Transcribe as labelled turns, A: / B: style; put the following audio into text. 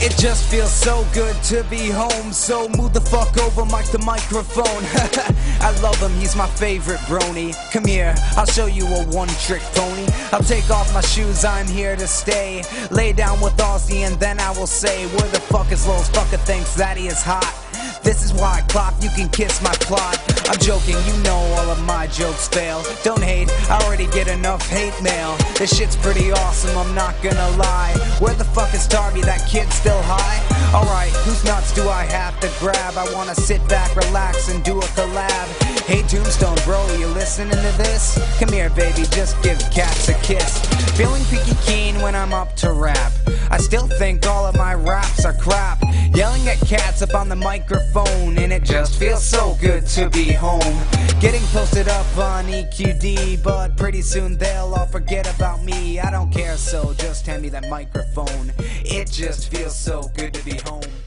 A: It just feels so good to be home. So move the fuck over, mic the microphone. I love him, he's my favorite brony. Come here, I'll show you a one-trick pony. I'll take off my shoes, I'm here to stay. Lay down with Aussie and then I will say, where the fuck is Lowe's? Fucker thinks that he is hot. This is why I clock, you can kiss my plot. I'm joking, you know all of my jokes fail. Don't hate, I already get enough hate mail. This shit's pretty awesome, I'm not gonna lie. Where the fuck is Darby, that kid's still high? Alright, whose nuts do I have to grab? I wanna sit back, relax, and do a collab. Hey Tombstone bro, you listening to this? Come here baby, just give cats a kiss. Feeling peaky keen when I'm up to rap. I still think all of my raps are crap. Yelling at cats up on the microphone, and it just feels so good to be home. Getting posted up on EQD, but pretty soon they'll all forget about me. I don't care, so just hand me that microphone. It just feels so good to be home.